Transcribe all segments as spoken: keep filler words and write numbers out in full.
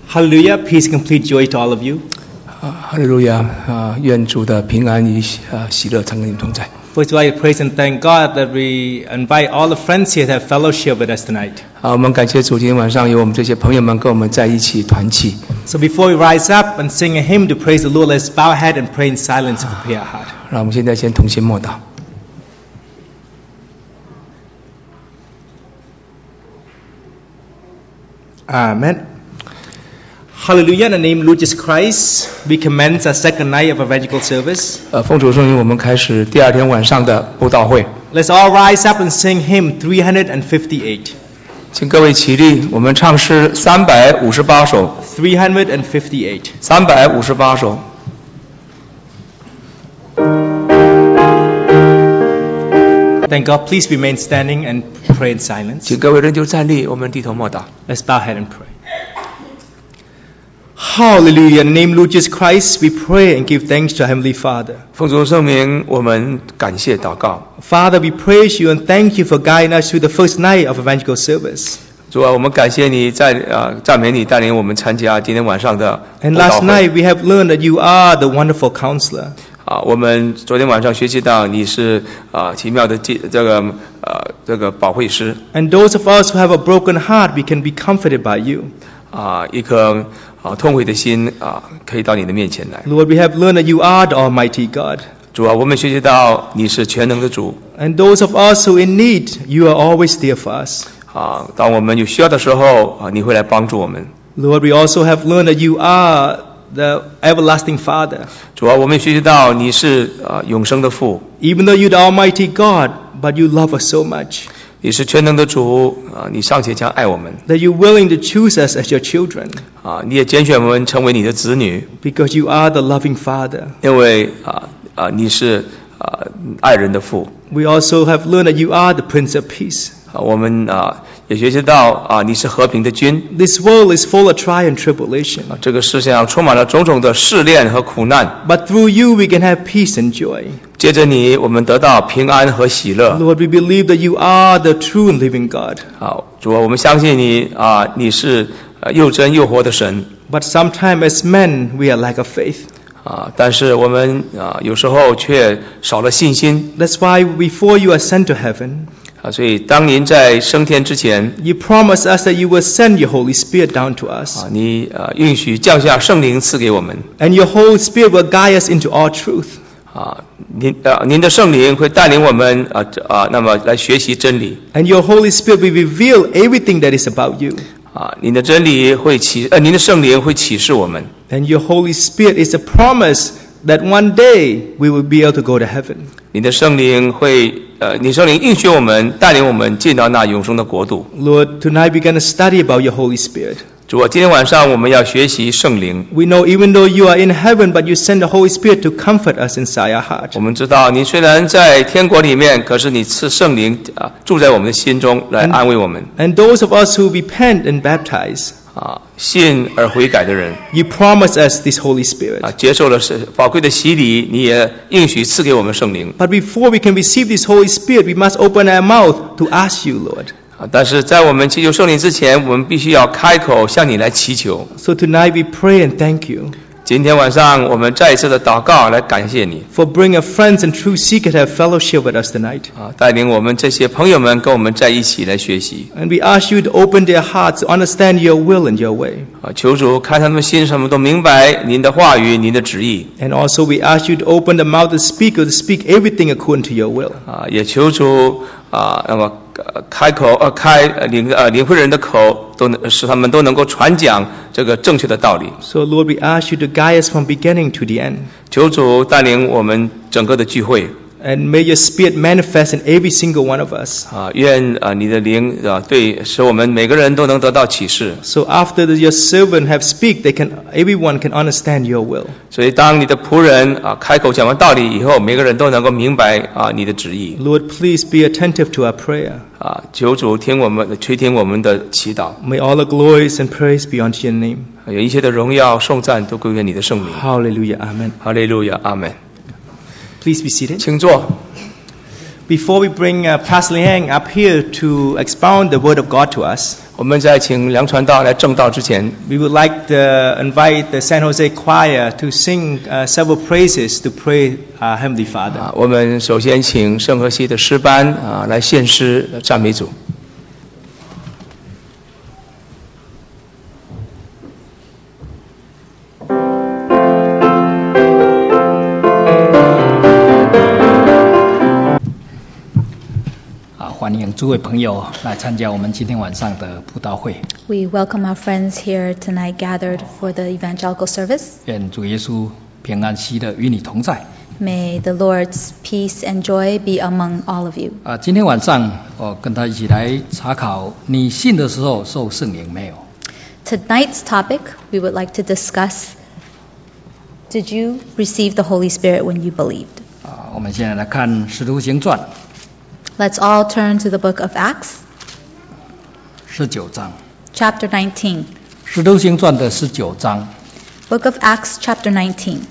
Hallelujah. Peace and complete joy to all of you. 哈利路亚啊！愿主的平安与啊喜乐常跟你们同在。 First of all, I praise and thank God that we invite all the friends here to have fellowship with us tonight. 好，我们感谢主，今天晚上有我们这些朋友们跟我们在一起团契。 So before we rise up and sing a hymn to praise the Lord, let's bow our head and pray in silence and prepare our heart. 让我们现在先同心默祷。 Amen. Hallelujah. In the name of Lord Jesus Christ, we commence our second night of evangelical service. 呃，奉主圣名，我们开始第二天晚上的布道会。 Let's all rise up and sing hymn three fifty-eight. 请各位起立，我们唱诗三百五十八首。 three fifty-eight. 三百五十八首。 Thank God. Please remain standing and pray in silence. 请各位仍旧站立，我们低头默祷。 Let's bow our head and pray. Hallelujah. In the name of Lord Jesus Christ, we pray and give thanks to our Heavenly Father. 奉主圣名，我们感谢祷告。 Father, we praise you and thank you for guiding us through the first night of evangelical service. 主啊，我们感谢你在啊赞美你带领我们参加今天晚上的布道会。 And last night we have learned that you are the wonderful counselor. 啊，我们昨天晚上学习到你是啊奇妙的这个呃这个保惠师。 And those of us who have a broken heart, we can be comforted by you. 啊，一颗啊痛悔的心啊，可以到你的面前来。 Lord, we have learned that you are the Almighty God. 主啊，我们学习到你是全能的主。 And those of us who in need, you are always there for us. 啊，当我们有需要的时候啊，你会来帮助我们。 Lord, we also have learned that you are the everlasting Father. 主啊，我们学习到你是啊永生的父。 Even though you're the Almighty God, but you love us so much. 你是全能的主啊，你尚且将爱我们。 That you're willing to choose us as your children. 啊，你也拣选我们成为你的子女。 Because you are the loving Father. 因为啊啊你是啊爱人的父。 We also have learned that you are the Prince of Peace. 啊，我们啊也学习到啊你是和平的君。 This world is full of trial and tribulation. 啊，这个世界上充满了种种的试炼和苦难。 But through you we can have peace and joy. 借着你，我们得到平安和喜乐。 Lord, we believe that you are the true and living God. 好，主啊，我们相信你啊，你是又真又活的神。 But sometimes as men we are lack of faith. 啊，但是我们啊有时候却少了信心。 That's why before you are sent to heaven. 啊，所以当您在升天之前 You promise us that you will send your Holy Spirit down to us. 啊，你啊允许降下圣灵赐给我们。 And your Holy Spirit will guide us into all truth. 啊，您啊您的圣灵会带领我们啊啊，那么来学习真理。 And your Holy Spirit will reveal everything that is about you. 啊，您的真理会启呃，您的圣灵会启示我们。 And your Holy Spirit is a promise that one day we will be able to go to heaven. 你的圣灵会呃，你圣灵应许我们，带领我们进到那永生的国度。 Lord, tonight we're going to study about your Holy Spirit. 主啊，今天晚上我们要学习圣灵。 We know even though you are in heaven, but you send the Holy Spirit to comfort us inside our heart. 我们知道，你虽然在天国里面，可是你赐圣灵啊住在我们的心中，来安慰我们。 And those of us who repent and baptize, 啊，信而悔改的人， you promise us this Holy Spirit. 啊，接受了宝贵的洗礼，你也应许赐给我们圣灵。 But before we can receive this Holy Spirit, we must open our mouth to ask you, Lord. 啊，但是在我们祈求圣灵之前，我们必须要开口向你来祈求。 So tonight we pray and thank you 今天晚上我们再一次的祷告，来感谢你 for bringing our friends and true seekers to have fellowship with us tonight. 啊，带领我们这些朋友们跟我们在一起来学习。 And we ask you to open their hearts to understand your will and your way. 啊，求主开他们心，什么都明白您的话语、您的旨意。 And also we ask you to open the mouth of the speaker to speak everything according to your will. 啊，也求主啊，那么开口呃开领呃领会人的口，都能使他们都能够传讲这个正确的道理。 So Lord, we ask you to guide us from beginning to the end. 求主带领我们整个的聚会。 And may your Spirit manifest in every single one of us. 啊，愿啊你的灵啊对，使我们每个人都能得到启示。 So after the, your servant have speak, they can everyone can understand your will. 所以当你的仆人啊开口讲完道理以后，每个人都能够明白啊你的旨意。 Lord, please be attentive to our prayer. 啊，求主听我们垂听我们的祈祷。 May all the glories and praise be unto your name. 有一切的荣耀颂赞都归给你的圣名。 Hallelujah. Amen. 哈利路亚，阿门。 Please be seated. 请坐。 Before we bring uh, Pastor Liang up here to expound the Word of God to us, 我们在请梁传道来正道之前， we would like to invite the San Jose Choir to sing uh, several praises to pray our Heavenly Father. 啊，我们首先请圣和西的诗班啊来献诗赞美主。 欢迎诸位朋友来参加我们今天晚上的布道会。 We welcome our friends here tonight gathered for the evangelical service. 愿主耶稣平安喜乐与你同在。 May the Lord's peace and joy be among all of you. 啊，今天晚上我跟他一起来查考，你信的时候受圣灵没有？ Tonight's topic we would like to discuss. Did you receive the Holy Spirit when you believed? 啊，我们现在来看《使徒行传》。 Let's all turn to the book of Acts. 十九章。 Chapter nineteen. 《使徒行传》的十九章。 Book of Acts, chapter nineteen.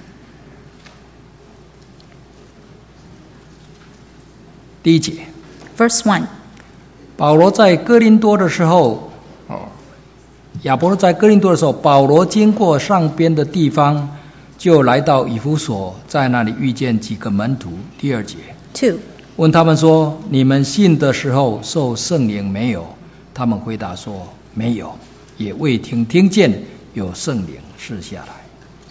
第一节。 Verse one. 保罗在哥林多的时候，哦，亚波罗在哥林多的时候，保罗经过上边的地方，就来到以弗所，在那里遇见几个门徒。第二节。 Two. 问他们说：“你们信的时候受圣灵没有？”他们回答说：“没有，也未听听见有圣灵赐下来。”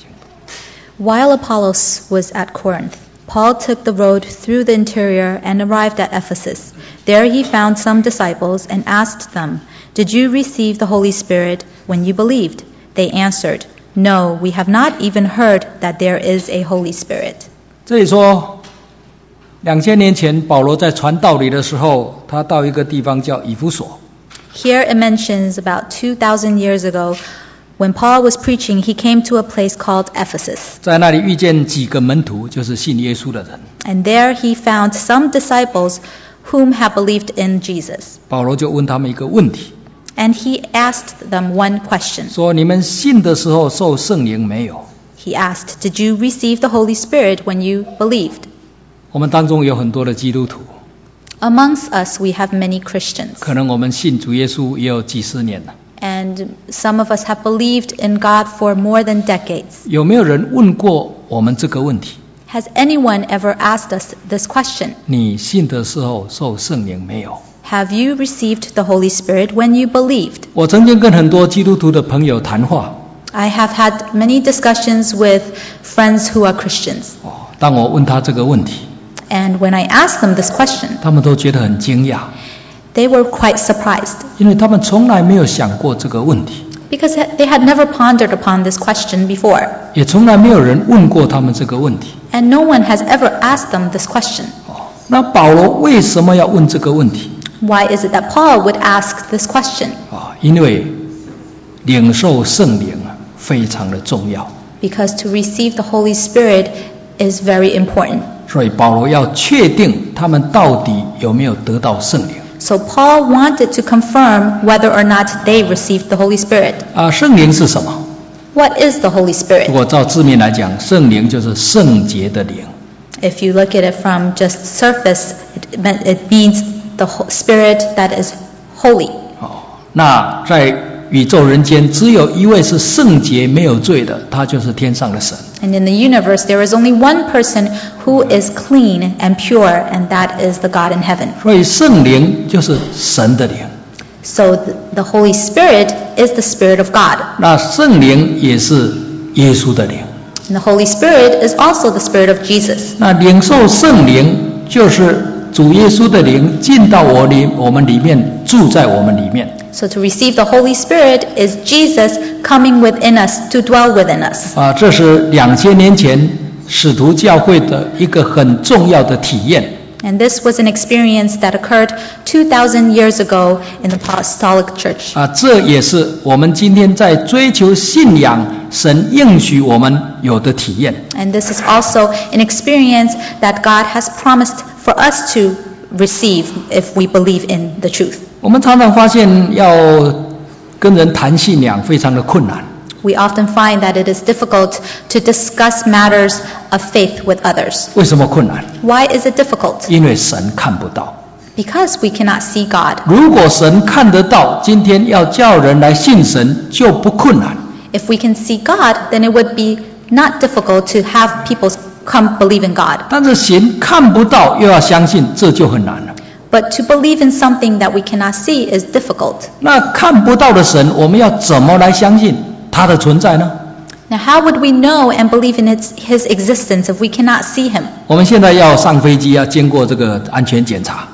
While Apollos was at Corinth, Paul took the road through the interior and arrived at Ephesus. There he found some disciples and asked them, "Did you receive the Holy Spirit when you believed?" They answered, "No, we have not even heard that there is a Holy Spirit." 这里说。两千年前，保罗在传道理的时候，他到一个地方叫以弗所。 Here it mentions about two thousand years ago, when Paul was preaching, he came to a place called Ephesus. 在那里遇见几个门徒，就是信耶稣的人。 And there he found some disciples whom had believed in Jesus. 保罗就问他们一个问题。 And he asked them one question. 说：你们信的时候受圣灵没有？ He asked, "Did you receive the Holy Spirit when you believed?" 我们当中有很多的基督徒。 Amongst us, we have many Christians. 可能我们信主耶稣也有几十年了。 And some of us have believed in God for more than decades. 有没有人问过我们这个问题？ Has anyone ever asked us this question? 你信的时候受圣灵没有？ Have you received the Holy Spirit when you believed? 我曾经跟很多基督徒的朋友谈话。 I have had many discussions with friends who are Christians. 哦，当我问他这个问题。 And when I asked them this question, 他们都觉得很惊讶。 They were quite surprised. 因为他们从来没有想过这个问题。 Because they had never pondered upon this question before. 也从来没有人问过他们这个问题。 And no one has ever asked them this question. 哦，那保罗为什么要问这个问题？ Why is it that Paul would ask this question? 哦，因为领受圣灵非常的重要。 Because to receive the Holy Spirit is very important. 所以保罗要确定他们到底有没有得到圣灵。 So Paul wanted to confirm whether or not they received the Holy Spirit. 啊，圣灵是什么？ What is the Holy 如 Spirit? 果照字面来讲，圣灵就是圣洁的灵。 If you look at it from just surface, it, meant, it means the Spirit that is holy. 哦，那在宇宙人间只有一位是圣洁没有罪的，他就是天上的神。 And in the universe, there is only one person who is clean and pure, and that is the God in heaven. 所以圣灵就是神的灵。 So the, the Holy Spirit is the Spirit of God. 那圣灵也是耶稣的灵。 And the Holy Spirit is also the Spirit of Jesus. 那领受圣灵就是主耶稣的灵进到我里我们里面，住在我们里面。 So to receive the Holy Spirit is Jesus coming within us to dwell within us. 啊，这是两千年前使徒教会的一个很重要的体验。 And this was an experience that occurred two thousand years ago in the Apostolic Church. 啊，这也是我们今天在追求信仰神应许我们有的体验。 And this is also an experience that God has promised for us to receive if we believe in the truth. 我们常常发现要跟人谈信仰非常的困难。 We often find that it is difficult to discuss matters of faith with others. 为什么困难？ Why is it difficult? 因为神看不到。 Because we cannot see God. 如果神看得到，今天要叫人来信神就不困难。 If we can see God, then it would be not difficult to have people come believe in God. 但是神看不到又要相信，这就很难了。 But to believe in something that we cannot see is difficult. 那看不到的神，我们要怎么来相信他的存在呢？ Now, how would we know and believe in its, His existence if we cannot see Him? 我们现在要上飞机，要经过这个安全检查。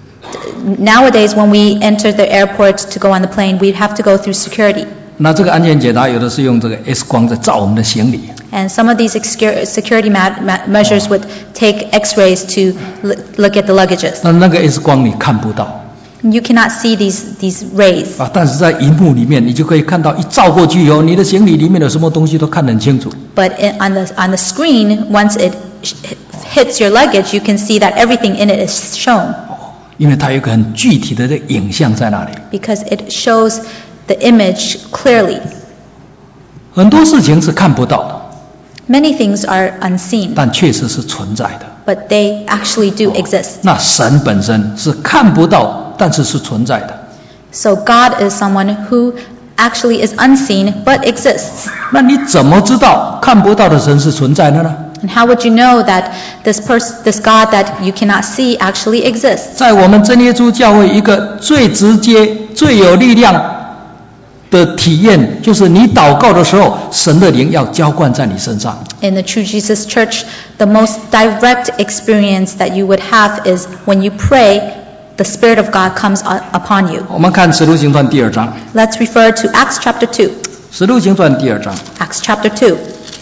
Nowadays, when we enter the airport to go on the plane, we have to go through security. 那这个安全检查有的是用这个 X 光在照我们的行李， And some of these excur- security ma- ma- measures would take X-rays to l- look at the luggages. 那那个 X 光你看不到 You cannot see these these rays, 啊，但是在荧幕里面你就可以看到，一照过去以后，你的行李里面有什么东西都看得很清楚。 but in, on the on the screen, once it sh- hits your luggage, you can see that everything in it is shown 因为它有一个很具体的这个影像在那里。 because it shows the image clearly. 很多事情是看不到的， Many things are unseen, 但确实是存在的。 but they actually do exist. 那神本身是看不到，但是是存在的。 So God is someone who actually is unseen but exists. 那你怎么知道看不到的神是存在的呢？ And how would you know that this person, this God that you cannot see actually exists? 在我们真耶稣教会，一个最直接、最有力量的体验，就是你祷告的时候，神的灵要浇灌在你身上。 In the True Jesus Church, the most direct experience that you would have is when you pray, the Spirit of God comes u- upon you. 我们看使徒行传第二章， Let's refer to Acts chapter two. 使徒行传第二章 Acts chapter two.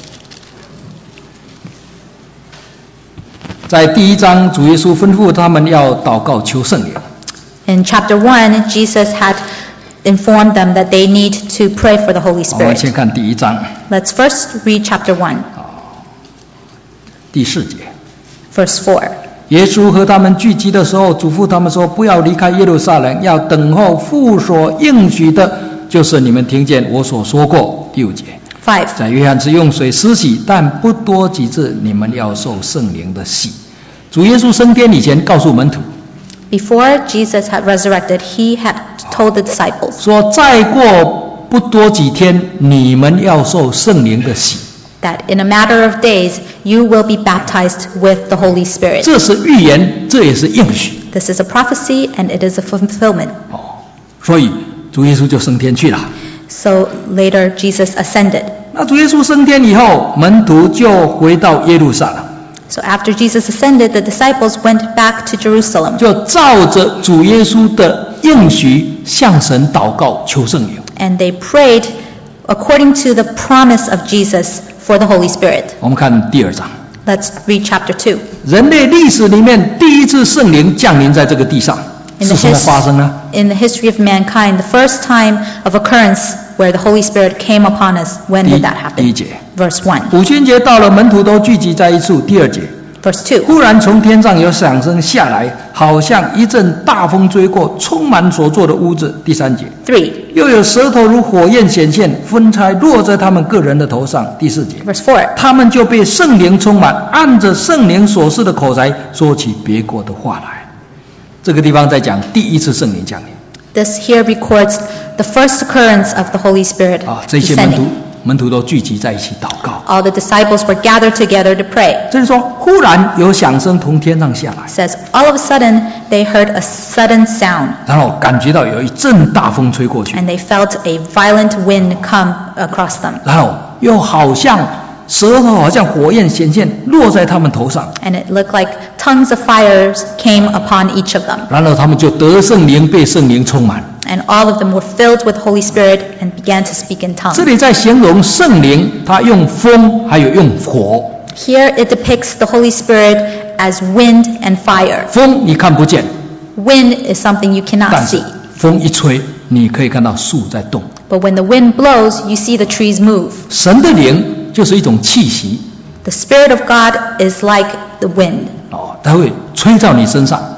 在第一章，主耶稣吩咐他们要祷告求圣灵。 In chapter one, Jesus had informed them that they need to pray for the Holy 我们 Spirit. 先看第一章 Let's first read chapter one, 第四节。 verse four. 耶稣和他们聚集的时候，嘱咐他们说：不要离开耶路撒冷，要等候父所应许的，就是你们听见我所说过。第五节， five. 在约翰是用水施洗，但不多几次，你们要受圣灵的洗。主耶稣升天以前，告诉门徒 Before Jesus had resurrected, he had told the disciples 说：再过不多几天，你们要受圣灵的洗。 that in a matter of days you will be baptized with the Holy Spirit. 这是预言，这也是应许。 This is a prophecy and it is a fulfillment. 哦，所以主耶稣就升天去了。 So later Jesus ascended. 那主耶稣升天以后，门徒就回到耶路撒冷。 So after Jesus ascended, the disciples went back to Jerusalem 就照着主耶稣的应许向神祷告求圣灵。 and they prayed according to the promise of Jesus for the Holy Spirit. 我们看第二章， Let's read chapter two. 人类历史里面第一次圣灵降临在这个地上 In 是 the, 什么 his- 发生呢？ in the history of mankind, the first time of occurrence where the Holy Spirit came upon us, when 第 did that 第一 happen? 节， Verse one. 五旬节到了，门徒都聚集在一处。第二节， Verse two. 忽然从天上有响声下来，好像一阵大风吹过，充满所坐的屋子。第三节， Three. 又有舌头如火焰显现，分差落在他们个人的头上。第四节， Verse four. 他们就被圣灵充满，按着圣灵所示的口才说起别国的话来。这个地方在讲第一次圣灵降临 This here records the first occurrence of the Holy Spirit 啊，这些门徒 descending. 门徒都聚集在一起祷告。 All the disciples were gathered together to pray. 这是说，忽然有响声从天上下来， It says, all of a sudden, they heard a sudden sound, 然后感觉到有一阵大风吹过去， and they felt a violent wind come across them. 然后又好像舌头好像火焰显现，落在他们头上， And it looked like tongues of fires came upon each of them. 然后他们就得圣灵，被圣灵充满。 And all of them were filled with Holy Spirit and began to speak in 这 tongues. 里在形容圣灵，他用风还有用火。 Here it depicts the Holy Spirit as wind and fire. 风你看不见， Wind is something you cannot 但是 see. 风一吹，你可以看到树在动。 But when the wind blows, you see the trees move. 神的灵就是一种气息 The Spirit of God is like the wind. 哦，它会吹到你身上，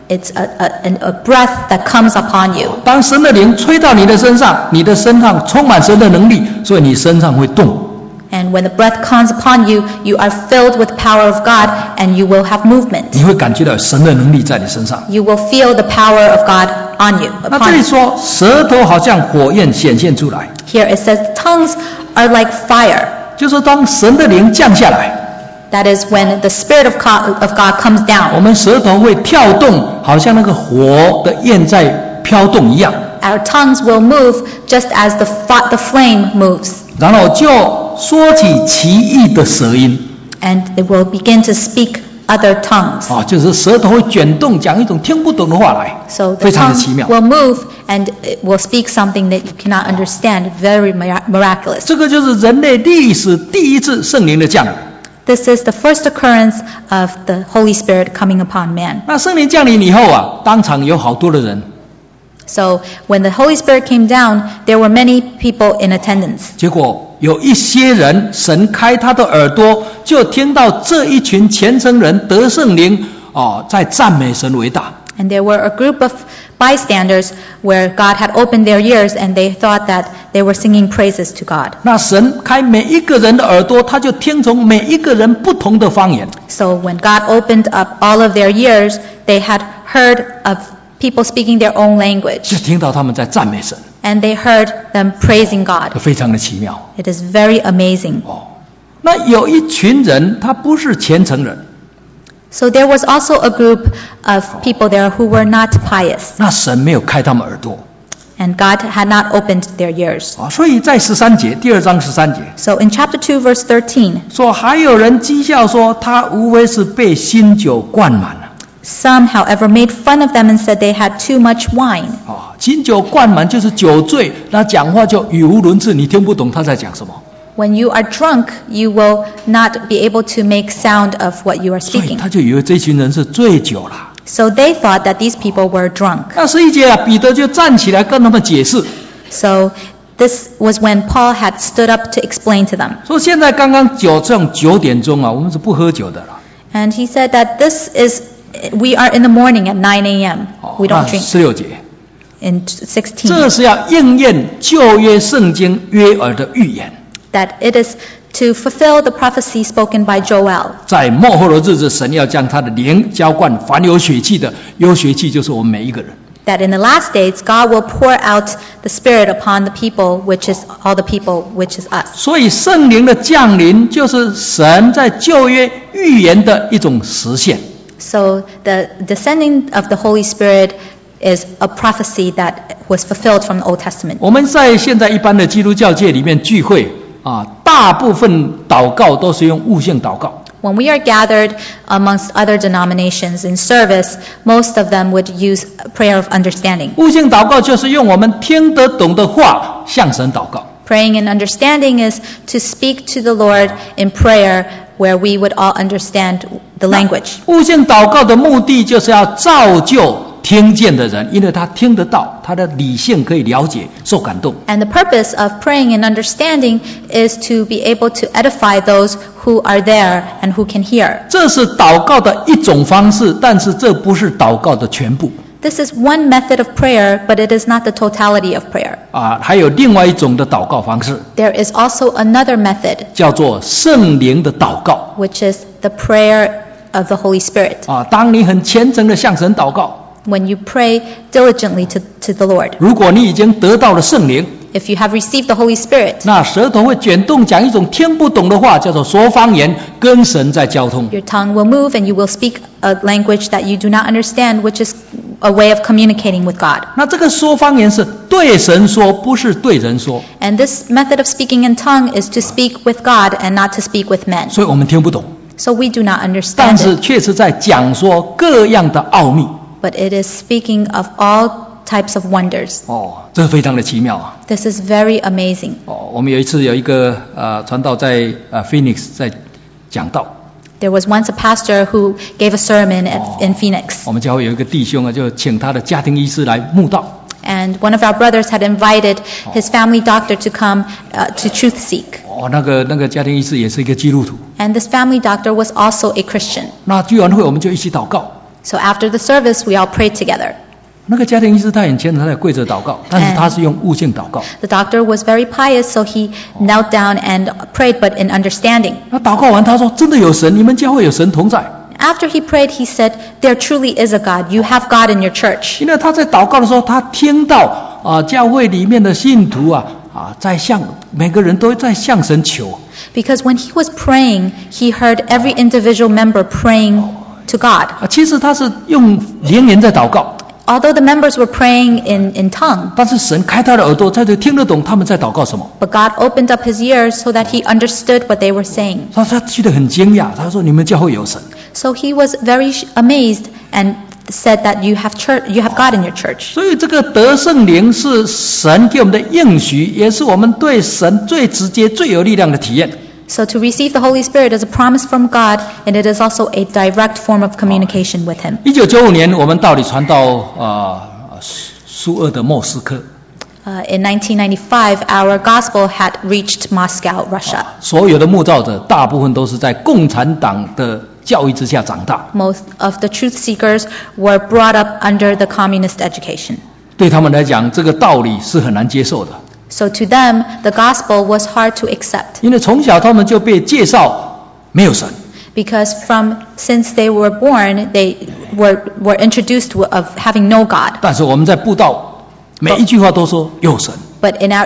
It's a, a, a breath that comes upon you. 当神的灵吹到你的身上，你的身上充满神的能力，所以你身上会动。 And when the breath comes upon you, you are filled with the power of God and you will have movement. 你会感觉到神的能力在你身上。 You will feel the power of God on you. 那这 Upon 里 you. 说舌头好像火焰显现出来， Here it says tongues are like fire. 就是当神的灵降下来， That is when the Spirit of God, of God comes 我 down. 们舌头会跳动，好像那个火的焰在飘动一样， Our tongues will move just as the, fa- the flame moves. 然后就说起奇异的舌音。 And it will begin to speak other tongues. 啊，就是舌头会卷动，讲一种听不懂的话来， So the 非常的 tongue 奇妙。 will move and it will speak something that you cannot understand. Very mira- miraculous. 这个就是人类历史第一次圣灵的降临。 This is the first occurrence of the Holy Spirit coming upon man. 那圣灵降临以后啊，当场有好多的人， So when the Holy Spirit came down, there were many people in attendance. 结果有一些人，神开他的耳朵，就听到这一群虔诚人得圣灵哦，在赞美神为大。 And there were a group of bystanders where God had opened their ears and they thought that they were singing praises to God. 那神开每一个人的耳朵，他就听从每一个人不同的方言。 So when God opened up all of their ears, they had heard of people speaking their own 就 language. 听到他们在赞美神， And they heard them praising God. 非常的奇妙 It is very amazing. 哦。那有一群人，他不是虔诚人， So there was also a group of people there who were not pious. 那神没有开他们耳朵 And God had not opened their ears. 啊，所以在十三节，第二章十三节 So in chapter two, verse thirteen, 说，还有人讥笑说，他无非是被新酒灌满了 some, however, made fun of them and said they had too much wine. 啊，新酒灌满就是酒醉，那讲话就语无伦次，你听不懂他在讲什么。 When you are drunk, you will not be able to make sound of what you are 所以 speaking. 他就以为这群人是醉酒了。 So they thought that these people were drunk. 那十一节啊，彼得就站起来跟他们解释， So this was when Paul had stood up to explain to them. 说现在刚刚九这种九点钟啊，我们是不喝酒的了。 And he said that this is, we are in the morning at nine a.m. 哦 We 那 don't drink. 十六节， In 这 sixteen, 是要应验旧约圣经约珥的预言。 that it is to fulfill the prophecy spoken by Joel. 在末后的日子，神要将他的灵浇灌凡有血气的，有血气就是我们每一个人。 That in the last days, God will pour out the Spirit upon the people, which is all the people, which is us. 所以圣灵的降临，就是神在旧约预言的一种实现。 So the descending of the Holy Spirit is a prophecy that was fulfilled from the Old Testament. 我们在现在一般的基督教界里面聚会啊，大部分祷告都是用悟性祷告。 When we are gathered amongst other denominations in service, most of them would use a prayer of understanding. 悟性祷告就是用我们听得懂的话向神祷告。 Praying and understanding is to speak to the Lord in prayer where we would all understand the language. 悟性祷告的目的就是要造就听见的人，因为他听得到，他的理性可以了解，受感动。 And the purpose of praying and understanding is to be able to edify those who are there and who can hear. 这是祷告的一种方式，但是这不是祷告的全部 This is one method of prayer, but it is not the totality of prayer. 啊。还有另外一种的祷告方式， There is also another method, 叫做圣灵的祷告 which is the prayer of the Holy Spirit. 啊。当你很虔诚的向神祷告， When you pray diligently to, to the Lord. 如果你已经得到了圣灵， If you have received the Holy Spirit, 那舌头会卷动，讲一种听不懂的话，叫做说方言，跟神在交通。 your tongue will move and you will speak a language that you do not understand, which is a way of communicating with God. 那这个说方言是对神说，不是对人说， And this method of speaking in tongue is to speak with God and not to speak with men. 所以我们听不懂， So we do not 但 understand 是 it, 确实在讲说各样的奥秘。 but it is speaking of all types of wonders. 哦，这非常的奇妙啊！ This is very amazing. 哦，我们有一次有一个呃传道在呃 Phoenix 在讲道， There was once a pastor who gave a sermon at, in Phoenix, 我们教会有一个弟兄啊，就请他的家庭医师来慕道。 and one of our brothers had invited his family doctor to come uh, to truth seek. 哦，那个那个家庭医师也是一个基督徒。 And this family doctor was also a Christian. 那聚完会我们就一起祷告。 So after the service, we all prayed together. 那个家庭医师他很虔诚，他在跪着祷告，但是他是用悟性祷告。 The doctor was very pious, so he knelt down and prayed, but in understanding. 那祷告完，他说：“真的有神，你们教会有神同在。” After he prayed, he said, "There truly is a God. You have God in your church." 因为他在祷告的时候，他听到啊，教会里面的信徒啊啊，在向每个人都在向神求。 Because when he was praying, he heard every individual member praying to God. 啊，其实他是用灵言在祷告。 Although the members were praying in, in tongue, 但是神开他的耳朵，他就听得懂他们在祷告什么。 but God opened up his ears so that he understood what they were saying. 他他觉得很惊讶，他说：“你们教会有神。” So he was very amazed and said that you have church, you have God in your church. 所以这个得圣灵是神给我们的应许，也是我们对神最直接、最有力量的体验。 So to receive the Holy Spirit is a promise from God, and it is also a direct form of communication with Him. 一九九五年，我们道理传到呃苏俄的莫斯科。 Uh, in nineteen ninety-five, our gospel had reached Moscow, Russia. 所有的慕道者，大部分都是在共产党的教育之下长大。 Most of the truth seekers were brought up under the communist education. 对他们来讲，这个道理是很难接受的。 So to them, the gospel was hard to accept. 因为从小他们就被介绍没有神。 Because from since they were born, they were were introduced of having no God. 但是我们在布道，每一句话都说有神。 But in our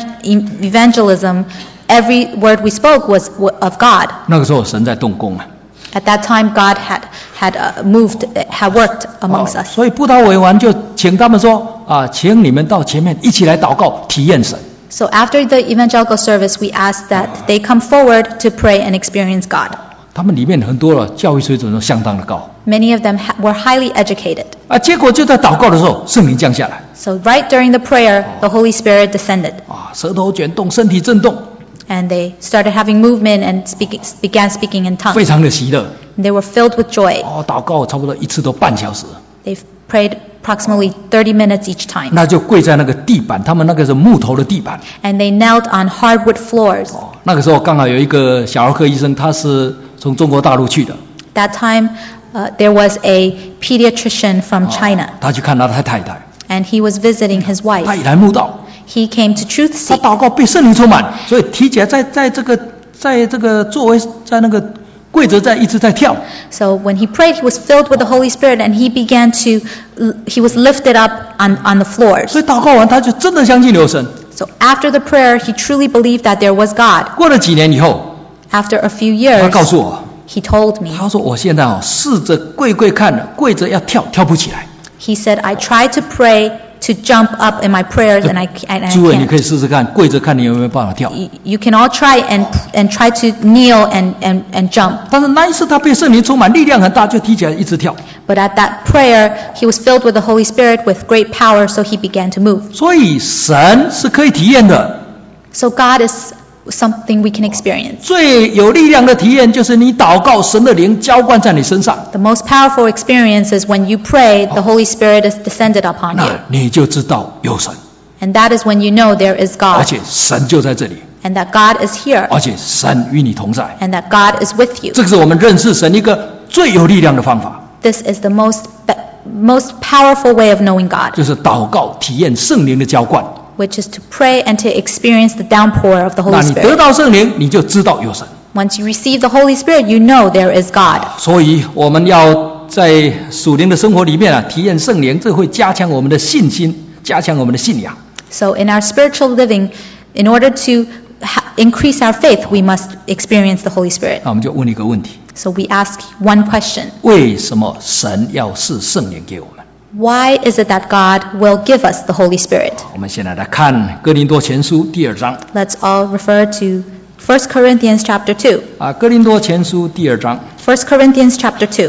evangelism, every word we spoke was of God. 那个时候神在动工啊。 At that time, God had had uh, moved, had worked amongst us. 所以布道委完就请他们说啊，请你们到前面一起来祷告，体验神。 So after the evangelical service, we asked that they come forward to pray and experience God. 他们里面很多了，教育水准都相当的高。 Many of them ha- were highly educated. 啊，结果就在祷告的时候，圣灵降下来。 So right during the prayer, the Holy Spirit descended. 啊，舌头卷动，身体震动。 And they started having movement and speak, began speaking in tongues. 非常的喜乐。 And they were filled with joy. 哦，祷告差不多一次都半小时。 They prayed approximately thirty minutes each time. 那就跪在那个地板，他们那个是木头的地板。 And they knelt on hardwood floors. 哦，那个时候刚好有一个小儿科医生，他是从中国大陆去的。 That time, uh, there was a pediatrician from China. 他去看他的太太。 And he was visiting his wife. 他也来慕道。 He came to truth 他 seek. 祷告被圣灵充满，所以提起来在在这个在这个座位在那个跪着在一直在跳。 So when he prayed, he was filled with the Holy Spirit, and he began to, he was lifted up on, on the floors. 所以祷告完，他就真的相信有神。 So after the prayer, he truly believed that there was God. 过了几年以后， After a few 他 years, 告诉我， he told me, 他说我现在哦试着跪跪看了，跪着要跳跳不起来。 he said, I tried to pray to jump up in my prayers, and I, and I 诸位，你可以 can't. 试试看，跪着看你有没有办法跳。 You, you can all try and, and try to kneel and, and, and jump. 但是那一次他被圣灵充满，力量很大，就提起来一直跳。 But at that prayer, he was filled with the Holy Spirit with great power, so he began to move. 所以神是可以体验的。 So God is something we can experience. 最有力量的体验就是你祷告，神的灵浇灌在你身上。 The most powerful experience is when you pray, the Holy Spirit is descended upon 那 you. 你就知道有神， And that is when you know there is 而 God, 且神就在这里， and that God is here, 而且神与你同在。 and that God is with you. 这个是我们认识神一个最有力量的方法， This is the most, most powerful way of knowing God, 就是祷告，体验圣灵的浇灌。 which is to pray and to experience the downpour of the 那 Holy 你得 Spirit. 到圣灵，你就知道有神。 Once you receive the Holy Spirit, you know there is God. 所以我们要在属灵的生活里面啊，体验圣灵，这会加强我们的信心，加强我们的信仰。 So in our spiritual living, in order to ha- increase our faith, we must experience the Holy Spirit. 那我们就问一个问题： So we ask one question. 为什么神要赐圣灵给我们？ Why is it that God will give us the Holy Spirit? 我们现在来看哥林多前书第二章 Let's all refer to First Corinthians chapter two. 啊，哥林多前书第二章。 First Corinthians chapter two.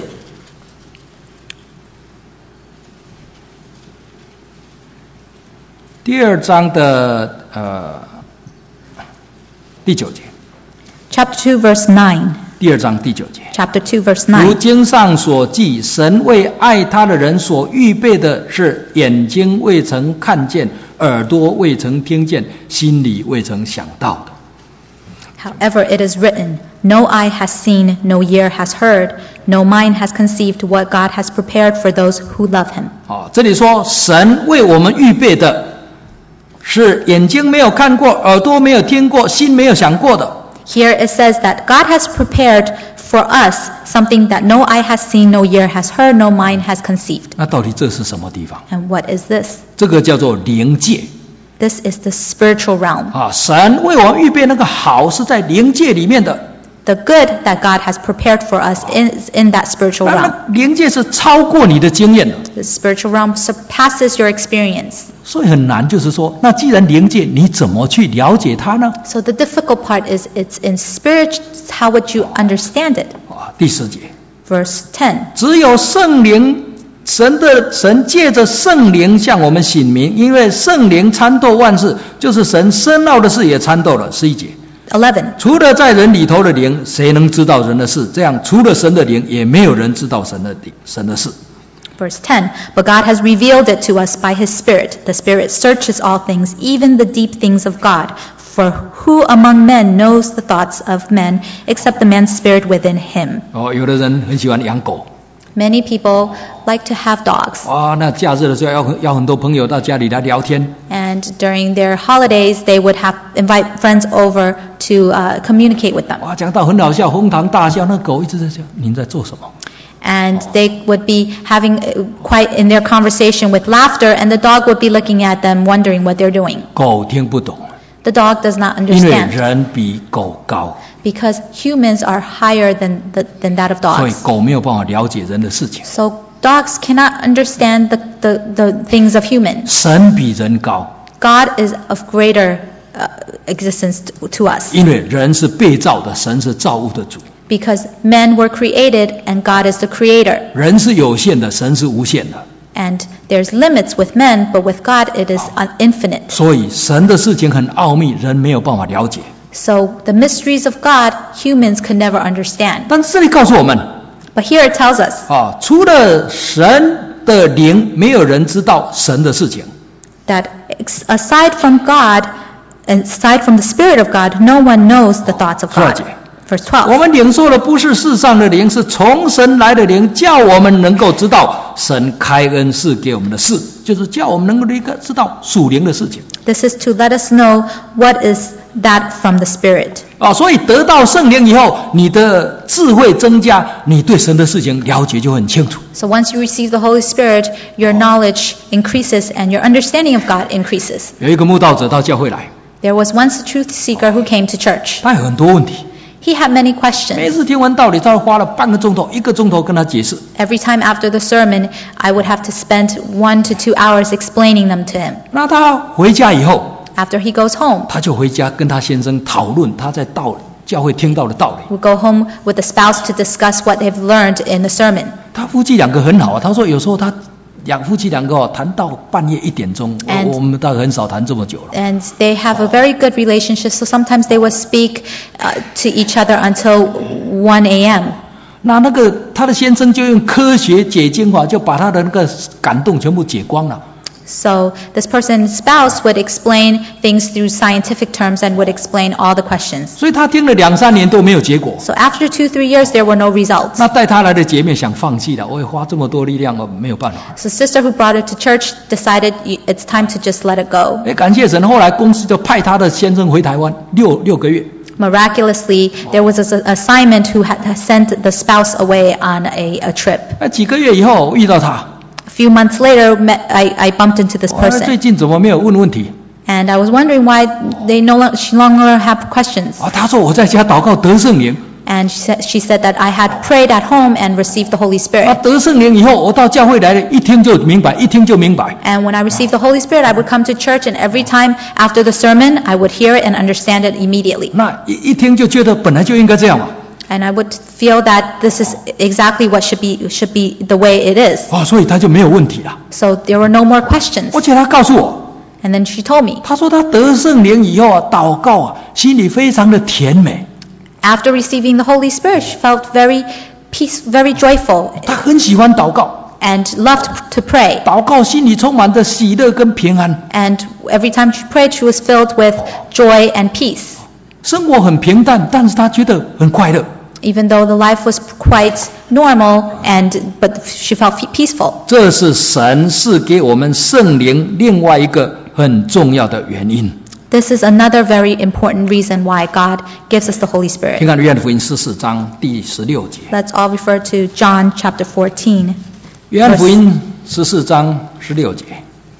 第二章的呃第九节， Chapter two verse nine. 第二章第九节。 Chapter two verse 如 nine. 经上所记，神为爱他的人所预备的是眼睛未曾看见，耳朵未曾听见，心里未曾想到的。 However, it is written, No eye has seen, no ear has heard, no mind has conceived what God has prepared for those who love Him. 哦，这里说神为我们预备的是眼睛没有看过，耳朵没有听过，心没有想过的。 Here it says that God has prepared for us something that no eye has seen, no ear has heard, no mind has conceived. 那到底这是什么地方？ And what is this? 这个叫做灵界。 This is the spiritual realm. 啊，神为我们预备那个好是在灵界里面的。 The good that God has prepared for us is in that spiritual 那 realm. 那灵界是超过你的经验的， The spiritual realm surpasses your experience. 所以很难。就是说，那既然灵界，你怎么去了解它呢？ So the difficult part is it's in spirit. How would you understand it? 啊，第十节， Verse ten. 只有圣灵，神的神借着圣灵向我们显明，因为圣灵参透万事，就是神深奥的事也参透了。十一节。 eleven. 除了在人里头的灵，谁能知道人的事？这样，除了神的灵，也没有人知道神的神的事。 Verse ten. But God has revealed it to us by His Spirit. The Spirit searches all things, even the deep things of God. For who among men knows the thoughts of men, except the man's spirit within him? 哦，有的人很喜欢养狗。 Many people like to have dogs. 啊，那假日的时候要要很多朋友到家里来聊天。 And during their holidays, they would have invite friends over to uh, communicate with them. 哇，讲到很好笑，哄堂大笑，那狗一直在笑，您在做什么？ And they would be having uh, quite in their conversation with laughter, and the dog would be looking at them, wondering what they're doing. 狗听不懂， The dog does not 因为 understand 人比狗高， because humans are higher than the, than that of 所以 dogs. 狗没有办法了解人的事情。 So dogs cannot understand the, the, the things of humans. 神比人高， God is of greater uh, existence to, to us 因为人是被造的，神是造物的主。 because men were created and God is the creator. 人是有限的，神是无限的， And there's limits with men, but with God it is un- infinite. 所以神的事情很奥秘，人没有办法了解。 So the mysteries of God, humans could never understand. 但是这里告诉我们， But here it tells us 啊，除了神的灵，没有人知道神的事情。 that ex- aside from God, aside from the Spirit of God, no one knows the thoughts of 十二 God. 节， Verse 我 twelve. 们领受的不是世上的灵，是从神来的灵，叫我们能够知道神开恩赐给我们的事，就是叫我们能够一个知道属灵的事情。 This is to let us know what is that from the Spirit. 啊，所以得到圣灵以后，你的智慧增加，你对神的事情了解就很清楚。 So once you receive the Holy Spirit, your knowledge increases and your understanding of God increases. 有一个慕道者到教会来， There was once a truth seeker who came to church. 他有很多问题， He had many 每 questions. 次听完道理，他花了半个钟头、一个钟头跟他解释。 Every time after the sermon, I would have to spend one to two hours explaining them to him. 那他回家以后， After he goes home, 他就回家跟他先生讨论他在道教会听到的道理。 we'll go home with the spouse to discuss what they've learned in the sermon. 他夫妻两个很好啊，他说有时候他两夫妻两个哦谈到半夜一点钟， And- 我我们大概很少谈这么久了。 And they have a very good relationship, so sometimes they would speak uh, to each other until one a.m. 那那个他的先生就用科学解经法，就把他的那个感动全部解光了。 So this person's spouse would explain things through scientific terms and would explain all the questions. 所以他听了两三年都没有结果。 So after two, three years, there were no results. 那带他来的姐妹想放弃了，我也花这么多力量，我没有办法。 So sister who brought it to church decided y- it's time to just let it go. 哎，感谢神，后来公司就派他的先生回台湾六六个月。 Miraculously, there was an assignment who had had sent the spouse away on a, a trip. 那几个月以后我遇到他， A few months later, met, I, I bumped into this 我说最 person. 近怎么没有问问题？ And I was wondering why they no, lo- she no longer have questions. 啊，他说我在家祷告得圣灵， And she said, she said that I had prayed at home and received the Holy 啊， Spirit. 得圣灵以后，我到教会来了，一听就明白，一听就明白。 And when I received the Holy Spirit, I would come to church, and every time after the sermon, I would hear it and understand it immediately. 那一一听就觉得本来就应该这样嘛。 And I would feel that this is exactly what should be should be the way it is. 啊，所以他就没有问题了。 So there were no more questions. 而且他告诉我， And then she told me, 他说他得圣灵以后啊，祷告啊，心里非常的甜美， after receiving the Holy Spirit, she felt very peace, very joyful, 他很喜欢祷告， and loved to pray. 祷告心里充满着喜乐跟平安。 And every time she prayed, she was filled with joy and peace. 生活很平淡，但是他觉得很快乐。 Even though the life was quite normal, and but she felt peaceful. 这是神是给我们圣灵另外一个很重要的原因。 This is another very important reason why God gives us the Holy 请 Spirit. 看约翰福音十四章第十六节。 Let's all refer to John chapter fourteen. 约翰福音十四章十六节。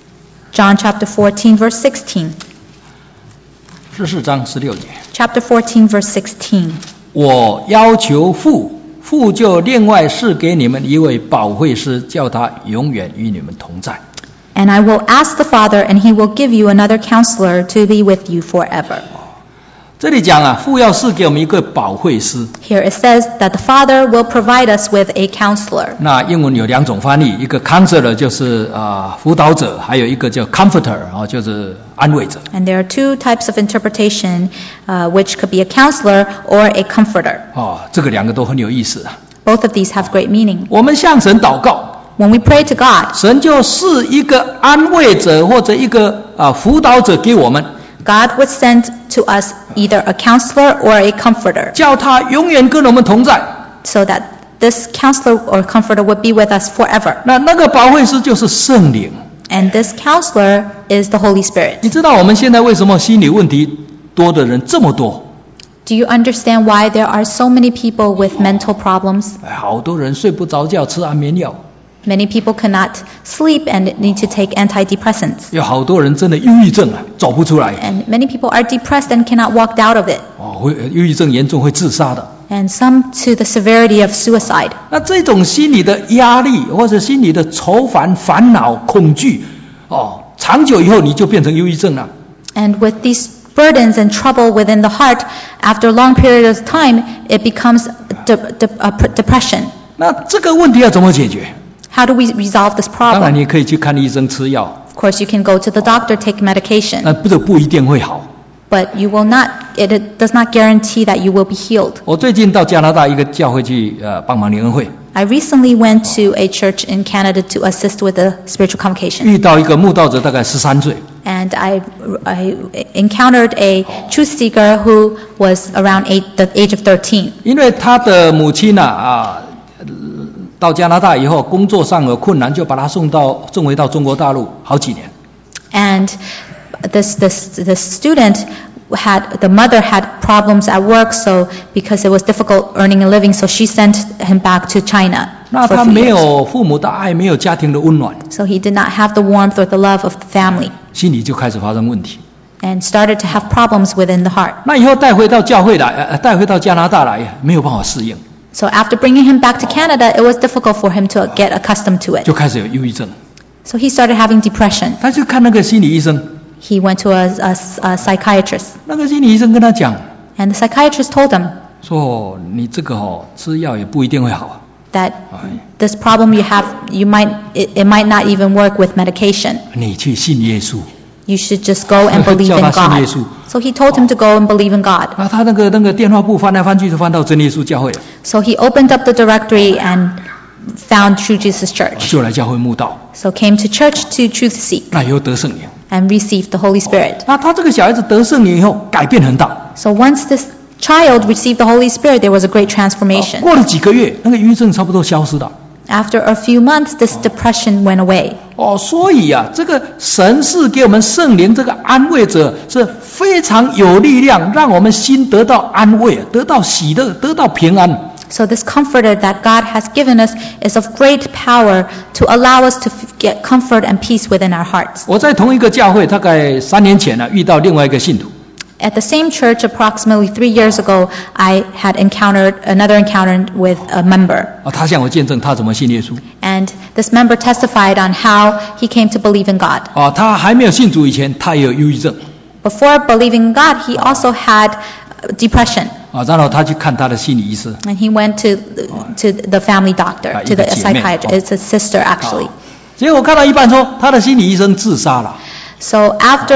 John chapter fourteen, verse sixteen. 十四章十六节。 Chapter fourteen, verse sixteen. 我要求父，父就另外赐给你们一位保惠师，叫他永远与你们同在。 And I will ask the Father, and he will give you another counselor to be with you forever. 这里讲啊，父要赐给我们一个保惠师。 Here it says that the Father will provide us with a counselor. 那英文有两种翻译，一个 counselor 就是啊、呃、辅导者，还有一个叫 comforter 啊、就是安慰者。 And there are two types of interpretation, uh, which could be a counselor or a comforter. 哦，这个两个都很有意思啊。 Both of these have great meaning. 我们向神祷告， When we pray to God, 神就是一个安慰者或者一个啊、呃辅导者给我们， God would send to us either a counselor or a comforter, 叫他永远跟我们同在。 so that this counselor or comforter would be with us forever. 那那个保惠师就是圣灵。 And this counselor is the Holy Spirit. 你知道我们现在为什么心理问题多的人这么多？ Do you understand why there are so many people with mental problems? 好多人睡不着觉，吃安眠药。 Many people cannot sleep and need to take antidepressants. 有好多人真的忧郁症啊，走不出来。 And many people are depressed and cannot walk out of it. 哦，会忧郁症严重会自杀的。 And some to the severity of suicide. 那这种心理的压力或者心理的愁烦、烦恼、恐惧，哦，长久以后你就变成忧郁症了。 And with these burdens and trouble within the heart, after a long period of time, it becomes de- de- uh, depression. 那这个问题要怎么解决？ How do we resolve this 当然 problem? 你可以去看医生吃药， Of course, you can go to the doctor, take medication, 那不不一定会好。 but you will not, it, it does not guarantee that you will be healed. 我最近到加拿大一个教会去呃帮忙联恩会， I recently went to a church in Canada to assist with the spiritual convocation. 遇到一个慕道者，大概十三岁， And I, I encountered a truth seeker who was around eight, the age of thirteen. 因为他的母亲呢啊、呃到加拿大以后工作上有困难，就把他送到送回到中国大陆好几年。 And this, this, this student had, the mother had problems at work, so because it was difficult earning a living, so she sent him back to China 那 for 他 a few 没 years. 有父母的爱，没有家庭的温暖， So he did not have the warmth or the love of the family, 心里就开始发生问题。 and started to have problems within the heart. 那以后带回到教会来，呃，带回到加拿大来，没有办法适应， So after bringing him back to Canada, it was difficult for him to get accustomed to it. 就开始有忧郁症。 So he started having depression. 他就看那个心理医生， He went to a, a, a psychiatrist, 那个心理医生跟他讲 and the psychiatrist told him 说：“你这个哦，吃药也不一定会好。 that 哎， this problem you have, you might, it, it might not even work with medication. 你去信耶稣。 You should just go and believe 叫 in 他信耶 God. 稣。 So he told him to go and believe in God. 啊，他那个那个电话簿翻来翻去，就翻到真耶稣教会了， So he opened up the directory and found True Jesus Church. 就来教会慕道。 So came to church to truth seek 那以后得圣灵。 and received the Holy Spirit. 那他这个小孩子得圣灵以后，改变很大。 So once this child received the Holy Spirit, there was a great 哦 transformation. 过了几个月，那个忧郁症差不多消失了。 After a few months, this depression went away. 哦，所以啊，这个神是给我们圣灵这个安慰者，是非常有力量，让我们心得到安慰，得到喜乐，得到平安。 So this comforter that God has given us is of great power to allow us to f- get comfort and peace within our hearts. 我在同一个教会，大概三年前呢、啊，遇到另外一个信徒， At the same church, approximately three years ago, I had encountered another encounter with a member. 啊，他向我见证他怎么信耶稣。 And this member testified on how he came to believe in God. 啊，他还没有信主以前，他也有忧郁症。 Before believing in God, he also had depression. 啊，然后他去看他的心理医生。 And he went to, to the family doctor, to the psychiatrist. It's a sister, actually. 结果看到一半说，他的心理医生自杀了。 So after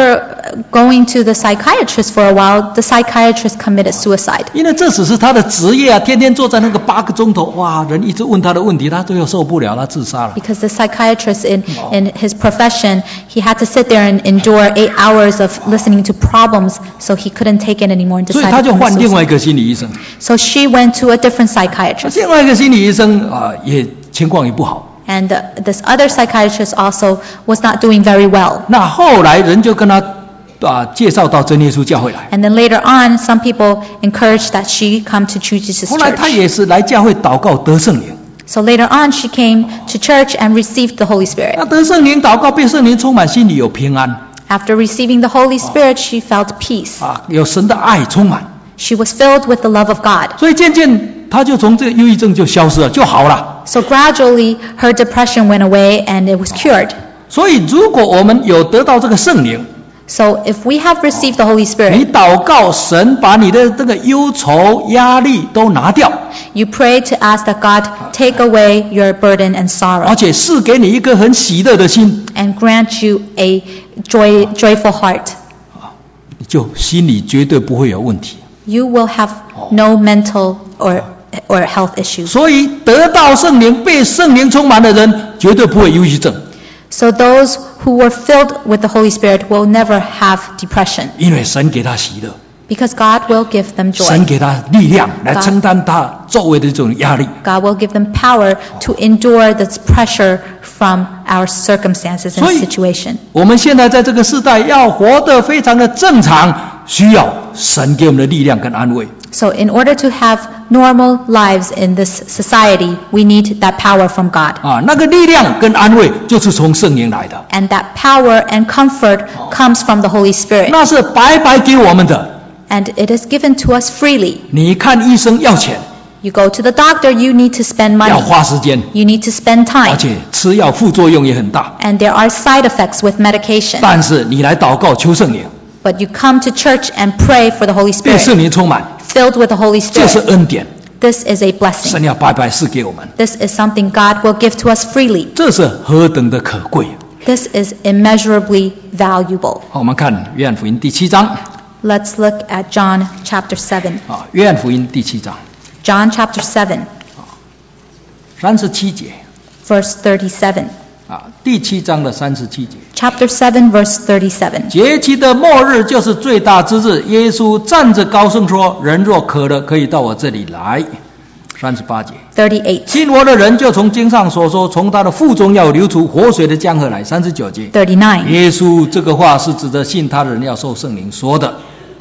going to the psychiatrist for a while, the psychiatrist committed suicide. 因为这只是他的职业啊，天天坐在那个八个钟头，哇，人一直问他的问题，他最后受不了，他自杀了。 Because the psychiatrist in, in his profession, he had to sit there and endure eight hours of listening to problems, so he couldn't take it anymore and 所以 decided 他 to 就 commit 换另外一 suicide. 个心理医生， So she went to a different psychiatrist. 另外一个心理医生啊、也情况也不好。 And uh, this other psychiatrist also was not doing very well. 那后来人就跟他啊、介绍到真耶稣教会来， And then later on, some people encouraged that she come to True Jesus 后来他 Church. 也是来教会祷告得圣灵。 So later on, she came to church and received the Holy 那 Spirit. 得圣灵祷告被圣灵充满，心里有平安 After receiving the Holy Spirit, she felt peace. 啊，有神的爱充满， She was filled with the love of God. 所以渐渐他就从这个忧郁症就消失了，就好了。 So gradually, her depression went away and it was cured. 所以如果我们有得到这个圣灵， So if we have received the Holy 你 Spirit, 祷告神把你的这个忧愁压力都拿掉， you pray to ask that God take away your burden and 而 sorrow 且赐给你一个很喜乐的心， and grant you a joy, joyful heart. 你就心里绝对不会有问题。 You will have no mental or, or health issues. 所以得到圣灵、被圣灵充满的人，绝对不会忧郁症， So those who were filled with the Holy Spirit will never have depression 因为神给他喜乐， because God will give them 神 joy. 给他力量来承担他周围的这种压力。 God will give them power to endure this pressure from our circumstances and 所以 situation. 我们现在在这个时代要活得非常的正常，需要神给我们的力量跟安慰。 So in order to have normal lives in this society, we need that power from God. 啊，那个力量跟安慰就是从圣灵来的， And that power and comfort comes from the Holy Spirit. 那是白白给我们的。 And it is given to us freely. 你看医生要钱， You go to the doctor, you need to spend 要 money. 花时间， You need to spend 而 time. 且吃药副作用也很大。 And there are side effects with medication. 但是你来祷告求圣灵， But you come to church and pray for the Holy 被 Spirit, 圣灵充满， filled with the Holy 这是 Spirit. 恩典， This is a 神 blessing. 要白白赐给我们， This is something God will give to us freely. 这是何等的可贵。 This is immeasurably valuable. 好，我们看约翰福音第七章 Let's look at John chapter seven. 啊，约翰福音第七章 John chapter seven, 三十七节 verse thirty-seven. 啊，第七章的三十七节。 Chapter seven, verse thirty-seven. 节期的末日就是最大之日，耶稣站着高声说：“人若渴了，可以到我这里来。”三十八节， thirty-eight. 信我的人就从经上所说，从他的腹中要流出活水的江河来。三十九节， thirty-nine. 耶稣这个话是指着信他的人要受圣灵说的。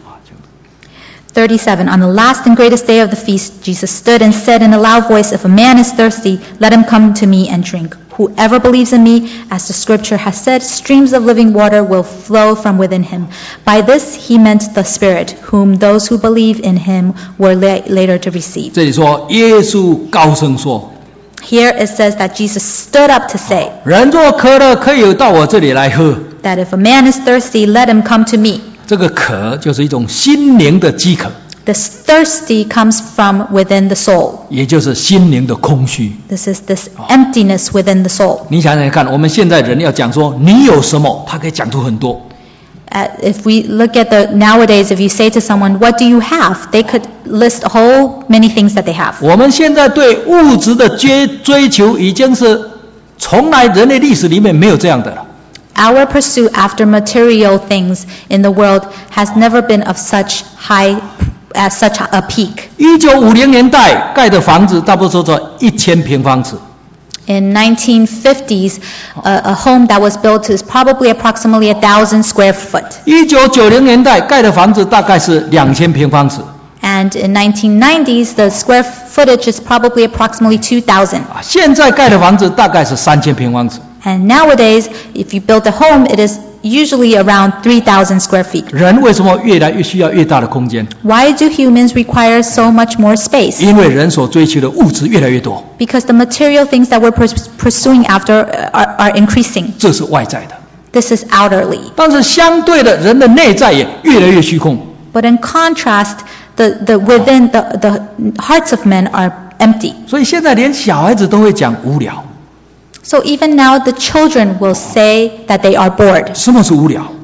thirty-seven. On the last and greatest day of the feast, Jesus stood and said in a loud voice, If a man is thirsty, let him come to me and drink. Whoever believes in me, as the scripture has said, streams of living water will flow from within him. By this he meant the Spirit, whom those who believe in him were la- later to receive. 这里说，耶稣高声说 Here it says that Jesus stood up to say,：“ 人若渴了，可以到我这里来喝。 that if a man is thirsty, let him come to me. ” 这个渴就是一种心灵的饥渴， This thirsty comes from within the soul. 也就是心灵的空虚。 This is this emptiness within the soul. 你想想看，我们现在人要讲说你有什么，他可以讲出很多。 Uh, if we look at the nowadays, if you say to someone, what do you have? They could list a whole many things that they have. 我们现在对物质的追追求，已经是从来人类历史里面没有这样的了。 Our pursuit after material things in the world has never been of such high, at such a peak. 一九五零年代盖的房子，差不多说一千平方尺。 In nineteen fifties, a, a home that was built is probably approximately a thousand square foot. 一九九零年代盖的房子大概是两千平方尺。 And in nineteen nineties, the square footage is probably approximately two thousand. 啊，现在盖的房子大概是三千平方尺。 And nowadays, if you build a home, it is usually around three thousand square feet. 人为什么越来越需要越大的空间？ Why do humans require so much more space? 因为人所追求的物质越来越多， Because the material things that we're pers- pursuing after are, are increasing. 这是外在的。 This is outerly. 但是相对的，人的内在也越来越虚空。 But in contrast, the, the within the, the hearts of men are empty. 所以现在连小孩子都会讲无聊。 So even now, the children will say that they are bored. 什么是无聊？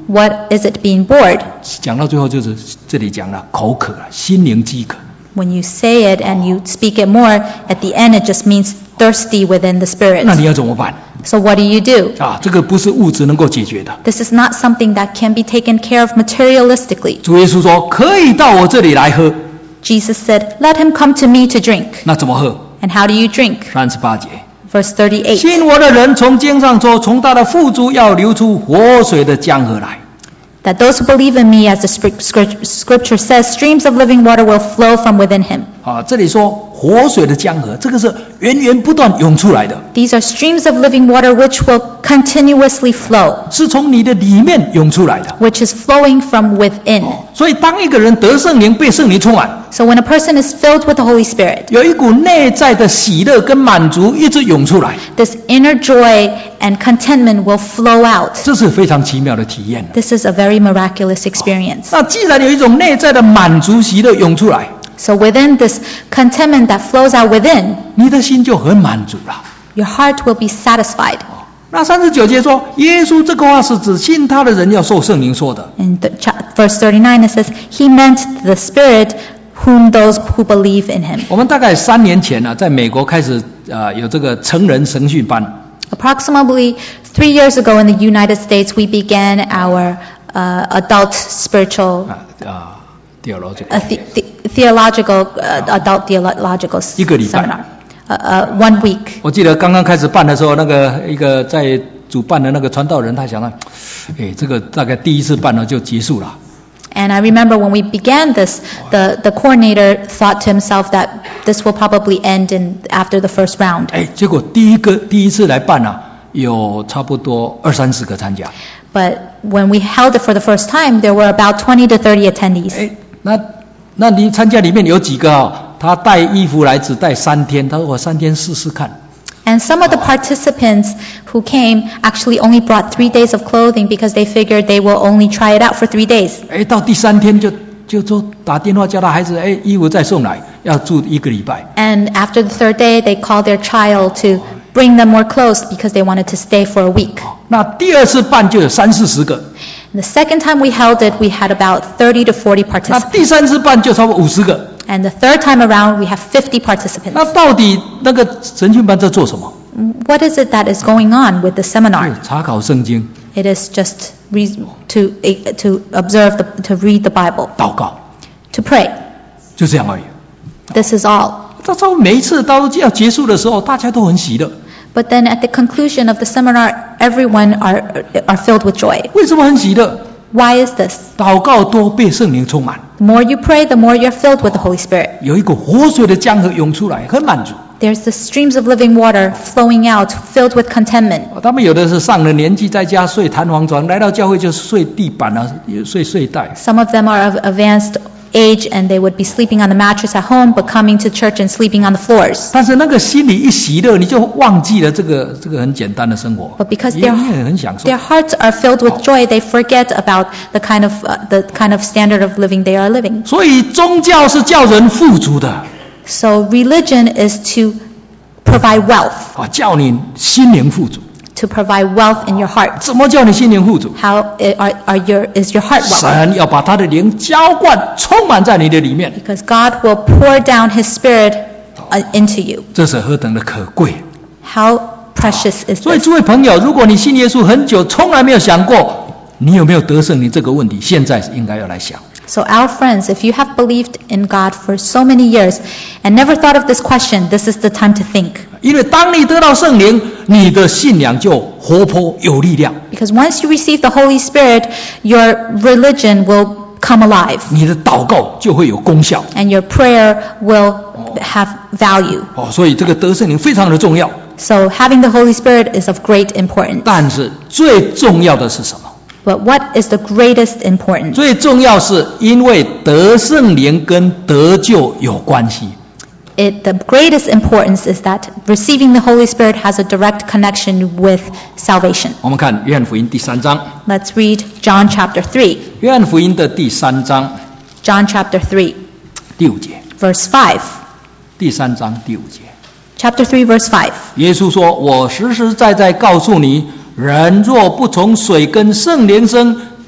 What is it being bored? 讲到最后就是这里讲了口渴了，心灵饥渴。 When you say it and you speak it more, at the end it just means thirsty within the spirit. 那你要怎么办？ So what do you do? 啊，这个不是物质能够解决的。 This is not something that can be taken care of materialistically. 主耶稣说：“可以到我这里来喝。 Jesus said, let him come to me to drink. ” 那怎么喝？ And how do you drink? 三十八节。 Verse thirty-eight. 信我的人从肩上说，从他的腹中要流出活水的江河来。 That those who believe in me, as the scripture says, streams of living water will flow from within him. 啊，这里说活水的江河，这个是源源不断涌出来的， These are streams of living water which will continuously flow, 是从你的里面涌出来的。 which is flowing from within. 所以，当一个人得圣灵、被圣灵充满， So when a person is filled with the Holy Spirit, 有一股内在的喜乐跟满足一直涌出来， this inner joy and contentment will flow out. 这是非常奇妙的体验。 This is a very miraculous experience. 那既然有一种内在的满足、喜乐涌出来， So within this contentment that flows out within, 你的心就很满足了。 your heart will be satisfied. 那三十九节说，耶稣这个话是指信他的人要受圣灵说的。 In the, verse thirty-nine, it says, He meant the Spirit whom those who believe in Him. 我们大概三年前呢、啊，在美国开始呃有这个成人神训班。 Approximately three years ago in the United States, we began our uh, adult spiritual, 啊啊 theological uh, the, the, theological, uh, adult theological 一个礼拜。 seminar. Uh, uh, one week. 我记得刚刚开始办的时候，那个一个在主办的那个传道人，他想到，哎，这个大概第一次办了就结束了。 And I remember when we began this, the, the coordinator thought to himself that this will probably end in after the first round. 哎，结果第一个第一次来办啊，有差不多二三十个参加。 But when we held it for the first time, there were about twenty to thirty attendees. 哎，那那你参加里面有几个啊？他带衣服来只带三天，他说我三天试试看。 And some of the participants who came actually only brought three days of clothing because they figured they will only try it out for three days. 哎，到第三天就就说打电话叫他孩子，哎，衣服再送来，要住一个礼拜。 And after the third day, they called their child to bring them more clothes because they wanted to stay for a week. 那第二次办就有三四十个， And the second time we held it, we had about thirty to forty 那 participants. 第三次办就超过五十个。 And the third time around, we have fifty participants. 那到底那个神训班在做什么？ What is it that is going on with the 就 seminar? 查考圣经、 It is just re- to to observe the, to read the Bible, 祷告， to pray. 就这样而已。 This is all. 到时候每一次到要结束的时候，大家都很喜乐。 But then at the conclusion of the seminar, everyone are are filled with joy. 为什么很喜乐？ Why is this? 祷告多被圣灵充满， The more you pray, the more you're filled with the Holy Spirit. 有一股活水的江河涌出来，很满足。 There's the streams of living water flowing out, filled with contentment. 他们有的是上了年纪，在家睡弹簧床，来到教会就睡地板啊，睡睡袋。 Some of them are of advanced age and they would be sleeping on the mattress at home, but coming to church and sleeping on the floors. 但是那个心里一喜乐，你就忘记了这个这个很简单的生活， But because 也 their 也很享受 their。hearts are filled with joy, they forget about the kind of uh, the kind of standard of living they are living. 所以宗教是叫人富足的 So religion is to provide wealth, 啊，叫你心灵富足。 to provide wealth in your heart. 怎么叫你心灵富足？ How i- are, are your is your heart wealthy? 神要把他的灵浇灌，充满在你的里面， Because God will pour down His Spirit uh, into you. 这是何等的可贵！ How precious is 所以， this? 诸位朋友，如果你信耶稣很久，从来没有想过你有没有得圣灵这个问题，现在应该要来想。 So our friends, if you have believed in God for so many years and never thought of this question, this is the time to think. 因为当你得到圣灵，你的信仰就活泼有力量， Because once you receive the Holy Spirit, your religion will come alive 你的祷告就会有功效。 and your prayer will have value. 哦，所以这个得圣灵非常的重要。 So having the Holy Spirit is of great importance. 但是最重要的是什么？ But what is the greatest importance? 最重要是因为得圣灵跟得救有关系。 It, the greatest importance is that receiving the Holy Spirit has a direct connection with salvation. 我们看约翰福音第三章， Let's read John chapter three. 约翰福音的第三章 John chapter three, 第五节， verse five. 第三章第五节， Chapter three, verse five. 耶稣说：“我实实在在告诉你，人若不从水跟圣灵生，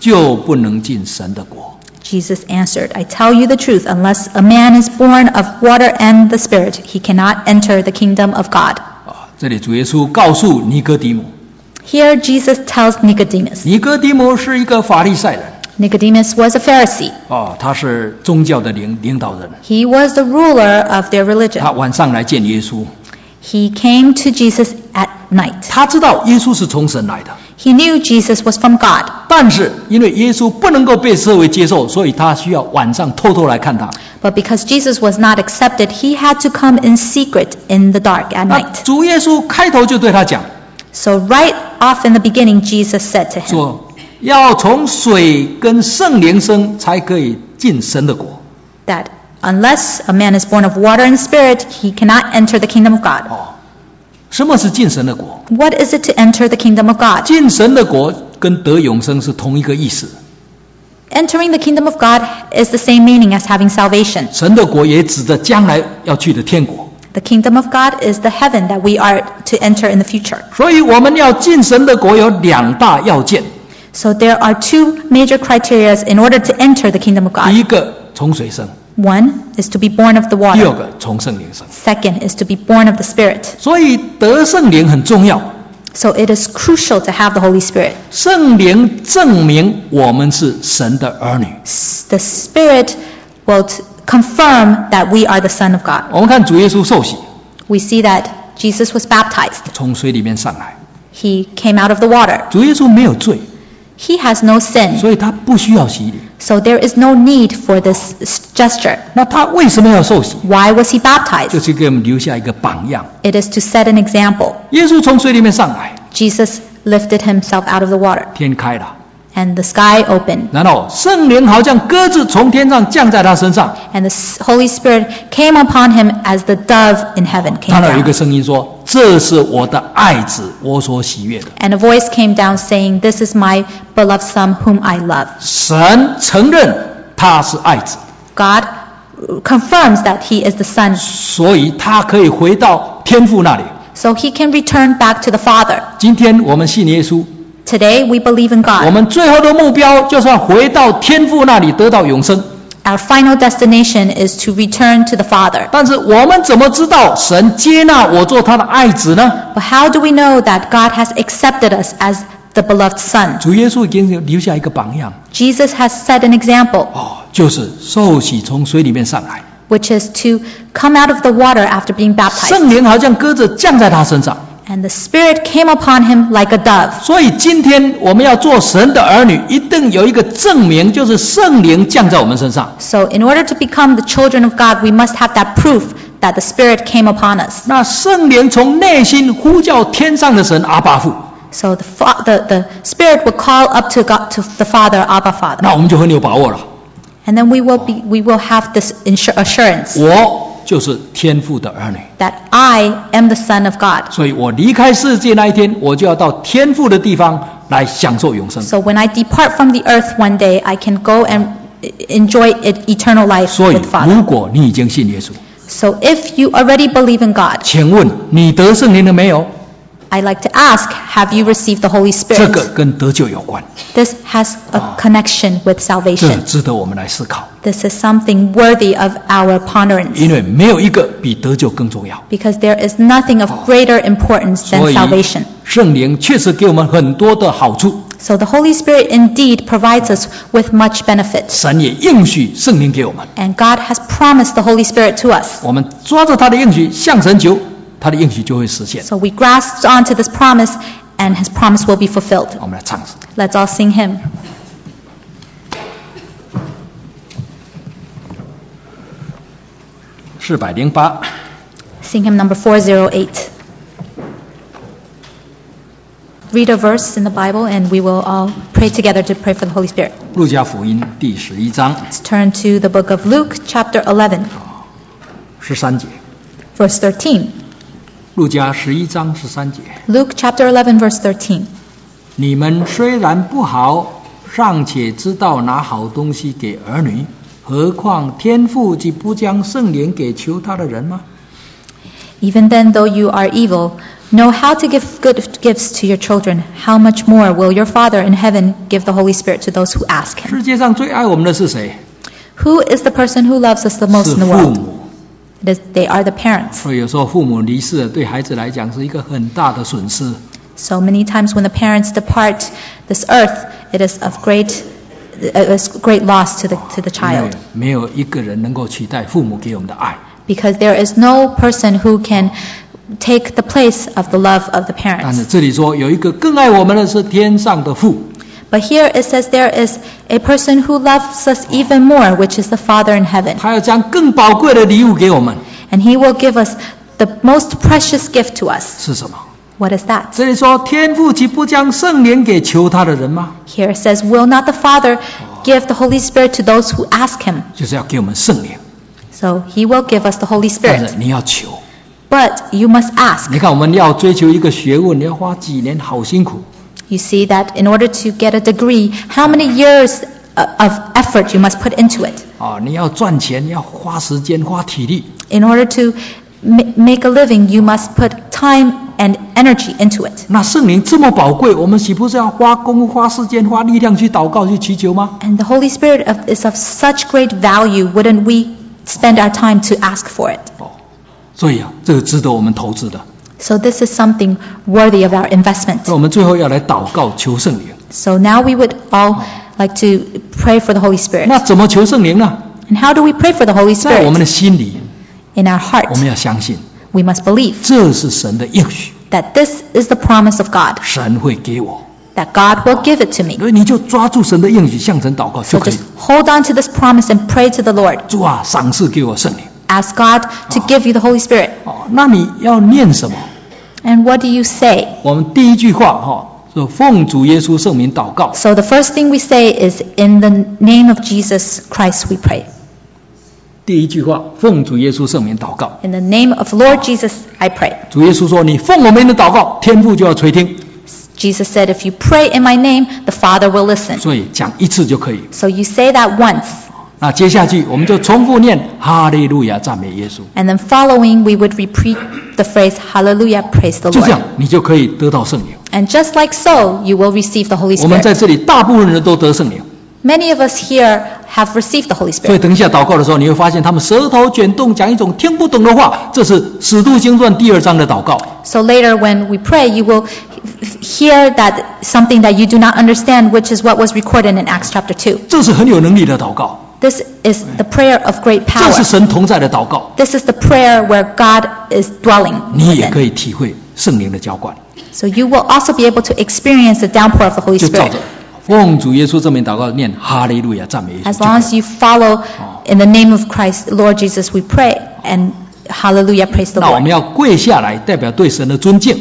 就不能进神的国。 Jesus answered, I tell you the truth, unless a man is born of water and the Spirit, he cannot enter the kingdom of God. 啊，这里主耶稣告诉尼哥底母， Here Jesus tells Nicodemus. 尼哥底母是一个法利赛人， Nicodemus was a Pharisee. 啊，他是宗教的领领导人， He was the ruler of their 他 religion. 晚上来见耶稣， He came to Jesus at night. 他知道耶稣是从神来的， He knew Jesus was from God. 但是因为耶稣不能够被社会接受，所以他需要晚上偷偷来看他。 But because Jesus was not accepted, he had to come in secret in the dark at 那 night. 主耶稣开头就对他讲 So right off in the beginning, Jesus said to him 说，要从水跟圣灵生，才可以进神的国。 that unless a man is born of water and spirit, he cannot enter the kingdom of God. 哦，什么是进神的国？ What is it to enter the kingdom of God? 进神的国跟得永生是同一个意思。 Entering the kingdom of God is the same meaning as having salvation. 神的国也指着将来要去的天国。 The kingdom of God is the heaven that we are to enter in the future. 所以我们要进神的国有两大要件， So there are two major criteria in order to enter the kingdom of 第一 God. 个从水生， One is to be born of the 第二 water. 个从圣灵生。 Second is to be born of the Spirit. 所以得圣灵很重要， So it is crucial to have the Holy Spirit. 圣灵证明我们是神的儿女。 S- The Spirit will t- confirm that we are the Son of God. 我们看主耶稣受洗， We see that Jesus was baptized. 从水里面上来， He came out of the water. 主耶稣没有罪， He has no sin. 所以他不需要洗礼。 So there is no need for this s- gesture. 那他为什么要受洗？ Why was he 就 baptized? 是给我们留下一个榜样。 It is to set an example. 耶稣从水里面上来， Jesus lifted himself out of the water, 天开了， and the sky opened, 然后圣灵好像鸽子从天上降在他身上。 and the s- Holy Spirit came upon him as the dove in heaven came 当然有一个 down. 声音说：“这是我的爱子，我所喜悦的。 And a voice came down saying, This is my beloved Son whom I love. ” 神承认他是爱子， God confirms that he is the Son, 所以他可以回到天父那里。 so he can return back to the Father. 今天我们信耶稣， Today we believe in 我 God. 们最后的目标就是要回到天父那里得到永生。 Our final destination is to return to the Father. 但是我们怎么知道神接纳我做他的爱子呢？ But how do we know that God has accepted us as the beloved Son? 主耶稣已经留下一个榜样， Jesus has set an example, 哦，就是受洗从水里面上来， which is to come out of the water after being baptized. 圣灵好像鸽子降在他身上。 And the Spirit came upon him like a dove. 所以今天我们要做神的儿女，一定有一个证明，就是圣灵降在我们身上。 So in order to become the children of God, we must have that proof that the Spirit came upon us. 那圣灵从内心呼叫天上的神阿爸父， So the, fa- the, the Spirit will call up to God, to the Father, Abba Father. 那我们就很有把握了。 And then we will be, we will have this insur- assurance 我就是天父的儿女， that I am the Son of God. 所以我离开世界那一天，我就要到天父的地方来享受永生。 So when I depart from the earth one day, I can go and enjoy it, eternal life 所以 with Father. 如果你已经信耶稣， So if you already believe in God, 请问你得圣灵了没有？ I'd like to ask, have you received the Holy 这个 Spirit? 跟得救有关， This has a connection with 这 salvation. 值得我们来思考， This is something worthy of our 因 ponderance, 为没有一个比得救更重要。 because there is nothing of greater importance 所 than 以 salvation. 圣灵确实给我们很多的好处， So the Holy Spirit indeed provides us with much benefit. 神也应许圣灵给我们， And God has promised the Holy Spirit to us. 我们抓着他的应许向神求，他的应许就会实现。 So we grasp onto this promise, and His promise will be fulfilled. 我们来唱诗。 Let's all sing hymn. 四百零八， Sing hymn number four oh eight. Read a verse in the Bible, and we will all pray together to pray for the Holy Spirit. 路加福音第十一章 Let's turn to the book of Luke, chapter eleven, 十三节。 verse thirteen. 路加十一章十三节。 Luke chapter eleven, verse thirteen. 你们虽然不好，尚且知道拿好东西给儿女，何况天父既不将圣灵给求他的人吗？ Even then, though you are evil, know how to give good gifts to your children, how much more will your Father in heaven give the Holy Spirit to those who ask him? 世界上最爱我们的是谁？ Who is the person who loves us the most 是 in the 父 world? 母。 It is, they are the parents. 所以有时候父母离世了，对孩子来讲是一个很大的损失。 So many times when the parents depart this earth, it is of great, it is great loss to the to the 因为 child. 没有一个人能够取代父母给我们的爱。 Because there is no person who can take the place of the love of the 但是 parents. 这里说有一个更爱我们的是天上的父。 But here it says there is a person who loves us even more, which is the Father in heaven. 他要将更宝贵的礼物给我们， And he will give us the most precious gift to us. 是什么？ What is that? 这里说天父岂不将圣灵给求他的人吗？ Here it says, will not the Father give the Holy Spirit to those who ask him? 就是要给我们圣灵， So he will give us the Holy 但 Spirit. 是你要求。 But you must ask. 你看我们要追求一个学问，你要花几年，好辛苦。 You see that in order to get a degree, how many years of effort you must put into it? 啊，你要赚钱，你要花时间、花体力。 In order to ma- make a living, you must put time and energy into it. 那圣灵这么宝贵，我们岂不是要花功夫、花时间、花力量去祷告、去祈求吗？ And the Holy Spirit of, is of such great value. Wouldn't we spend our time to ask for it? 哦，所以啊，这个值得我们投资的。 So this is something worthy of our investment. 那我们最后要来祷告求圣灵。 So now we would all like to pray for the Holy Spirit. 那怎么求圣灵呢？ And how do we pray for the Holy 在我们 Spirit? 的心里， In our 我 heart, 们要相信， we must believe 这是神的应许， that this is the promise of God, 神会给我。 that God will give it to me. 所以你就抓住神的应许，向神祷告 So 就可以 just。hold on to this promise and pray to the Lord. 主啊，赏赐给我圣灵。 Ask God to give you the Holy Spirit. 哦，那你要念什么？ And what do you say? 我们第一句话哈，说奉主耶稣圣名祷告。 So the first thing we say is, in the name of Jesus Christ we pray. 第一句话，奉主耶稣圣名祷告。 In the name of Lord Jesus I pray. 主耶稣说：“你奉我名的祷告，天父就要垂听。 Jesus said, if you pray in my name, the Father will listen. ” 所以讲一次就可以。 So you say that once. 那接下去我们就重复念哈利路亚，赞美耶稣。 And then following, we would repeat the phrase, Hallelujah, praise the 就这样 Lord. 你就可以得到圣灵。 And just like so, you will receive the Holy 我们在 Spirit. 这里大部分人都得圣灵， Many of us here have received the Holy 所以 Spirit. 等一下祷告的时候，你会发现他们舌头卷动，讲一种听不懂的话。这是使徒行传第二章的祷告。 So later when we pray, you will hear that something that you do not understand, which is what was recorded in Acts chapter two. 这是很有能力的祷告， This is the prayer of great 这 power. 是神同在的祷告。 This is the prayer where God is dwelling 你也可 within. 以体会圣灵的浇灌， So you will also be able to experience the downpour of the Holy 就照 Spirit. 着奉主耶稣这名祷告念哈利路亚，赞美耶稣 As 就 long 可 as 以。 you follow in the name of Christ, Lord Jesus, we pray, and hallelujah, praise the 那我 Lord. 们要跪下来，代表对神的尊敬。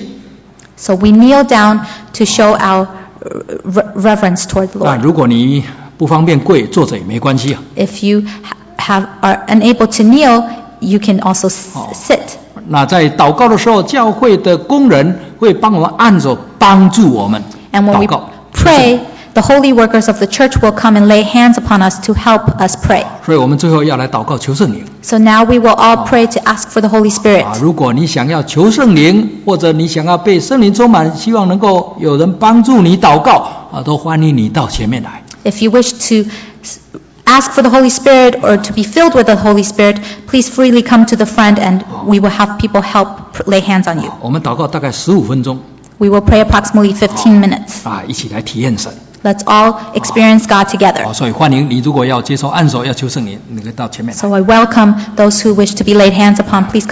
So we kneel down to show our re- reverence toward the 那 Lord. 如果你不方便跪，坐着也没关系啊。 If you ha- have are unable to kneel, you can also s- sit. 那在祷告的时候，教会的工人会帮我们按手，帮助我们 And when 祷 we 告。 pray, the holy workers of the church will come and lay hands upon us to help us pray. 所以我们最后要来祷告求圣灵 So now we will all pray to ask for the Holy 啊！ Spirit. 如果你想要求圣灵，或者你想要被圣灵充满，希望能够有人帮助你祷告啊，都欢迎你到前面来。 If you wish to s- ask for the Holy Spirit or to be filled with the Holy Spirit, please freely come to the front and we will have people help pr- lay hands on you. 我们祷告大概十五分钟 We will pray approximately fifteen minutes. 啊，一起来体验神 Let's all experience God together. 啊！所以欢迎你，如果要接受按手要求圣灵，你可以到前面来。 So I welcome those who wish to be laid hands upon. Please